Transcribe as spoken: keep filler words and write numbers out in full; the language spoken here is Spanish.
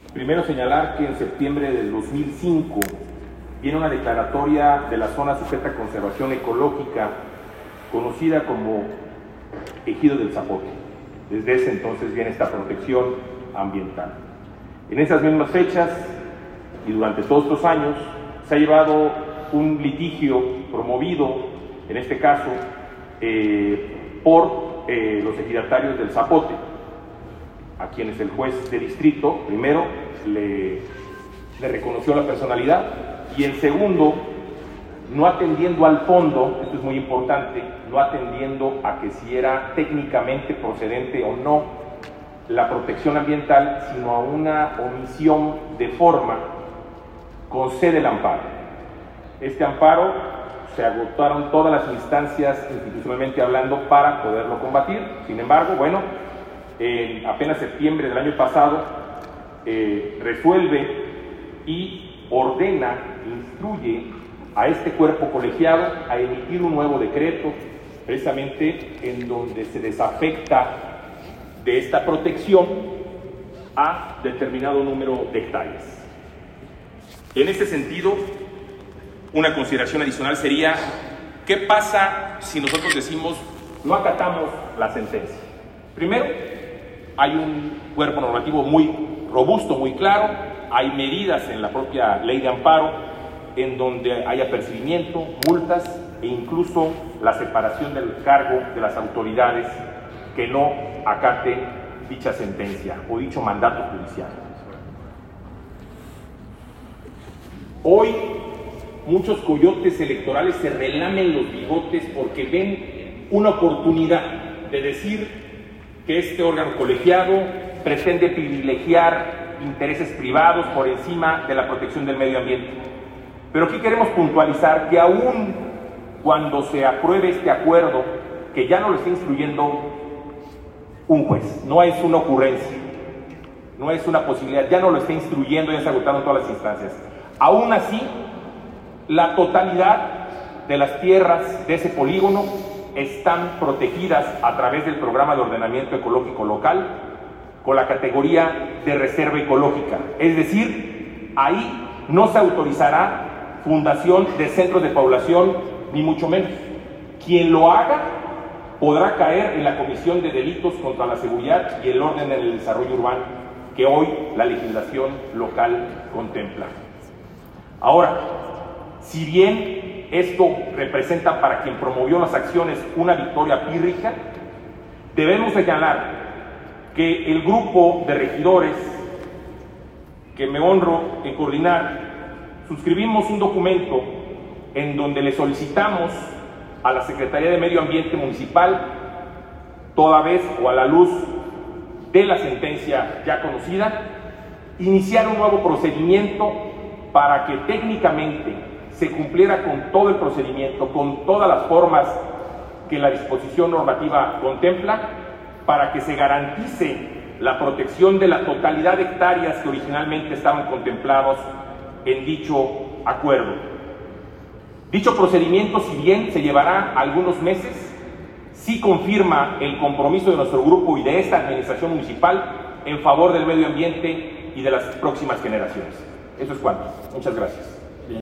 Primero señalar que en septiembre del dos mil cinco viene una declaratoria de la zona sujeta a conservación ecológica conocida como Ejido del Zapote. Desde ese entonces viene esta protección ambiental. En esas mismas fechas y durante todos estos años se ha llevado un litigio promovido, en este caso, eh, por eh, los ejidatarios del Zapote, a quienes el juez de distrito, primero, le, le reconoció la personalidad y en segundo, no atendiendo al fondo, esto es muy importante, no atendiendo a que si era técnicamente procedente o no la protección ambiental, sino a una omisión de forma, concede el amparo. Este amparo se agotaron todas las instancias institucionalmente hablando para poderlo combatir. Sin embargo, bueno, en apenas septiembre del año pasado eh, resuelve y ordena, instruye a este cuerpo colegiado a emitir un nuevo decreto, precisamente en donde se desafecta de esta protección a determinado número de hectáreas. En este sentido, una consideración adicional sería: ¿qué pasa si nosotros decimos no acatamos la sentencia? Primero, hay un cuerpo normativo muy robusto, muy claro, hay medidas en la propia ley de amparo en donde hay apercibimiento, multas e incluso la separación del cargo de las autoridades que no acate dicha sentencia o dicho mandato judicial. Hoy muchos coyotes electorales se relamen los bigotes porque ven una oportunidad de decir que este órgano colegiado pretende privilegiar intereses privados por encima de la protección del medio ambiente. Pero aquí queremos puntualizar que aún cuando se apruebe este acuerdo, que ya no lo está instruyendo un juez, no es una ocurrencia, no es una posibilidad, ya no lo está instruyendo, ya se agotaron todas las instancias. Aún así, la totalidad de las tierras de ese polígono están protegidas a través del Programa de Ordenamiento Ecológico Local con la categoría de reserva ecológica. Es decir, ahí no se autorizará fundación de centros de población, ni mucho menos. Quien lo haga podrá caer en la comisión de delitos contra la seguridad y el orden en el desarrollo urbano que hoy la legislación local contempla. Ahora, si bien esto representa para quien promovió las acciones una victoria pírrica, debemos señalar que el grupo de regidores que me honro en coordinar, suscribimos un documento en donde le solicitamos a la Secretaría de Medio Ambiente Municipal, toda vez o a la luz de la sentencia ya conocida, iniciar un nuevo procedimiento para que técnicamente se cumpliera con todo el procedimiento, con todas las formas que la disposición normativa contempla, para que se garantice la protección de la totalidad de hectáreas que originalmente estaban contemplados en dicho acuerdo. Dicho procedimiento, si bien se llevará algunos meses, sí confirma el compromiso de nuestro grupo y de esta administración municipal en favor del medio ambiente y de las próximas generaciones. Eso es cuanto. Muchas gracias.